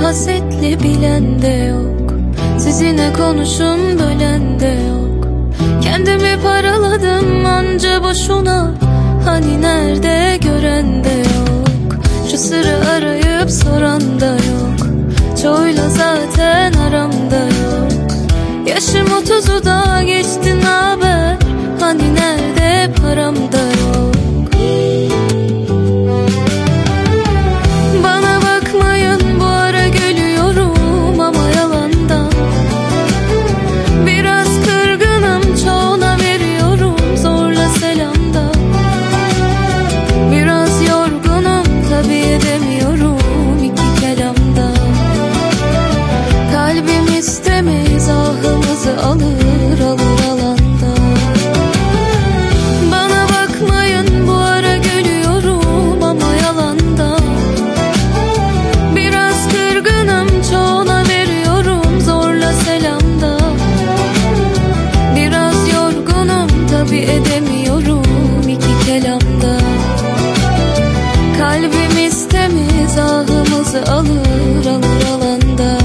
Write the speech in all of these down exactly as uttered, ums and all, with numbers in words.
hasetli bilen de yok. Sizinle konuşun bölen de yok. Kendimi paraladım anca boşuna, hani nerede gören de yok. Şu sırrı arayıp soran da yok. Çoğuyla zaten aramda yok. Yaşım otuzu da geçti, naber? Hani nerede param da yok. Bana bakmayın bu ara gülüyorum ama yalandan. Biraz kırgınım, çoğuna veriyorum zorla selamda. Biraz yorgunum, tabi edemiyorum iki kelamda. Kalbim istemez ahımızı alır alır alanda. Bana bakmayın bu ara gülüyorum ama yalandan. Biraz kırgınım, çoğuna veriyorum zorla selamda. Biraz yorgunum, tabi edemiyorum iki kelamda. Kalbim istemez ahımızı alır alır alanda.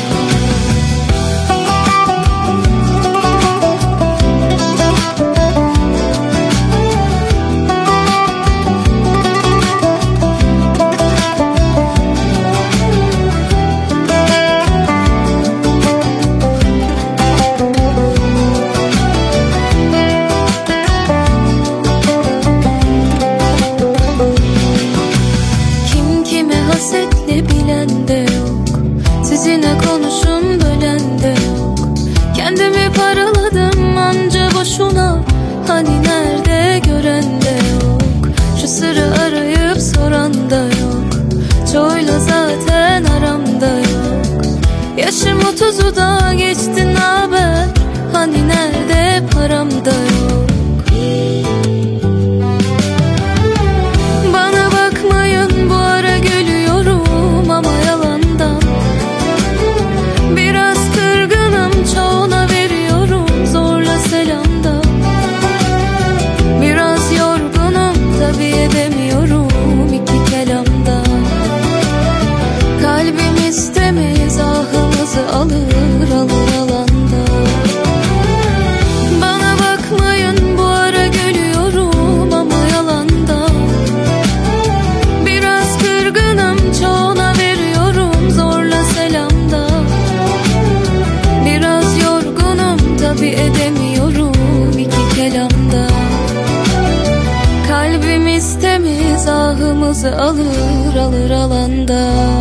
Hasetli bilen de yok. Sizinle konuşun bölen de yok. Kendimi paraladım anca boşuna, hani nerede gören de yok. Şu sırrı arayıp soran da yok. Çoğuyla zaten aramda yok. Yaşım otuzu da geçti, naber? Hani nerede param da yok. Bana bakmayın bu ara gülüyorum ama yalandan. Biraz kırgınım, çoğuna veriyorum zorla selamda. Biraz yorgunum, tabi edemiyorum iki kelamda. Kalbim istemez ahımızı alır alır alanda. Bana bakmayın bu ara gülüyorum ama yalandan. Biraz kırgınım, çoğuna veriyorum zorla selamda. Biraz yorgunum, tabi edemiyorum iki kelamda. Kalbim istemez ahımızı alır alır alanda.